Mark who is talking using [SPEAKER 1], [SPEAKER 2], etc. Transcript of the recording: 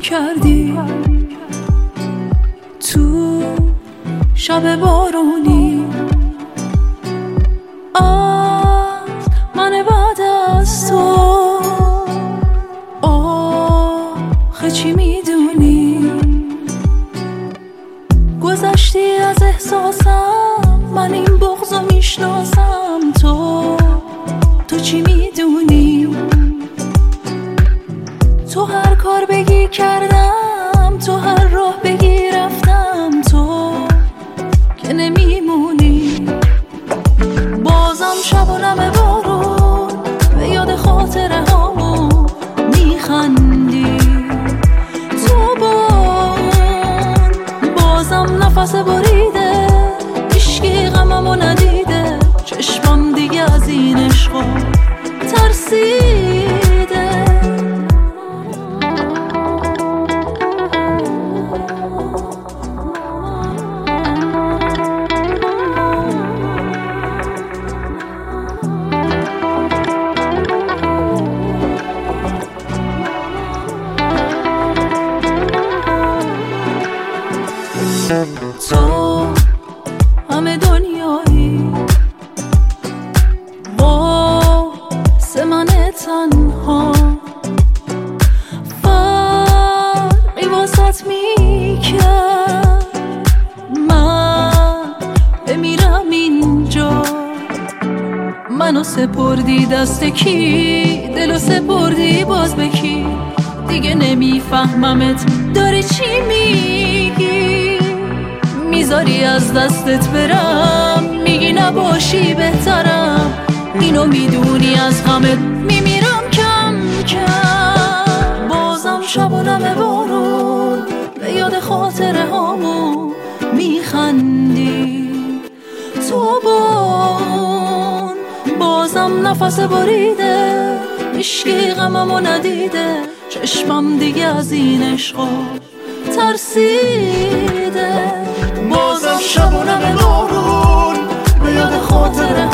[SPEAKER 1] کردی تو شب بارونی از من بعد از تو آخه چی میدونی؟ گذشتی از احساسم، من این بغضو میشناسم. تو چی میدونی؟ تو هر کار بگی کردم، تو هر راه بگی رفتم، تو که نمیمونی. بازم شب و نم بارون به یاد خاطره هامون میخندی. تو بازم نفس بریده، هیچکی غممو ندیده. چشمم دیگه از این عشقا ترسیده. تو همه دنیایی واسه من تنها، فرقی واسط میکرد من بمیرم اینجا. منو سپردی دست کی، دلو سپردی باز به کی؟ دیگه نمیفهممت داری چی میگی. میذاری از دستت برم، میگی نباشی بهترم. اینو میدونی از غمت میمیرم کم کم. بازم شب و نم بارون به یاد خاطره هامون میخندی. تو بازم نفس بریده، هیچکی غممو ندیده. چشمم دیگه از این عشقا ترسیده. بازم شب و نم بارون به یاد خاطره